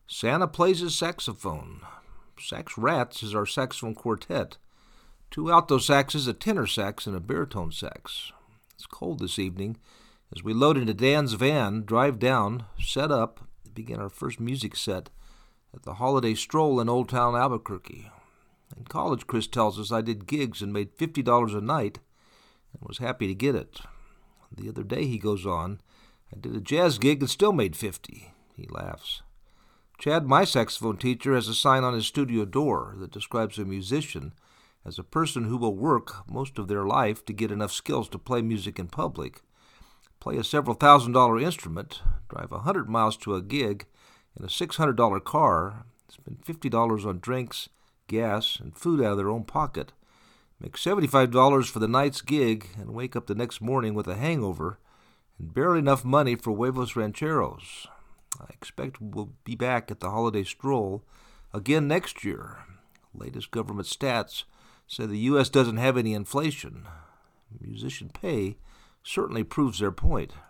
Santa plays his saxophone. Sax Rats is our saxophone quartet. Two alto saxes, a tenor sax, and a baritone sax. It's cold this evening. As we load into Dan's van, drive down, set up, and begin our first music set at the Holiday Stroll in Old Town Albuquerque. In college, Chris tells us, I did gigs and made $50 a night and was happy to get it. The other day, he goes on, I did a jazz gig and still made 50. He laughs. Chad, my saxophone teacher, has a sign on his studio door that describes a musician as a person who will work most of their life to get enough skills to play music in public, play a several $1,000 instrument, drive 100 miles to a gig in a $600 car, spend $50 on drinks, gas, and food out of their own pocket, make $75 for the night's gig, and wake up the next morning with a hangover and barely enough money for huevos rancheros. I expect we'll be back at the Holiday Stroll again next year. Latest government stats say the U.S. doesn't have any inflation. Musician pay certainly proves their point.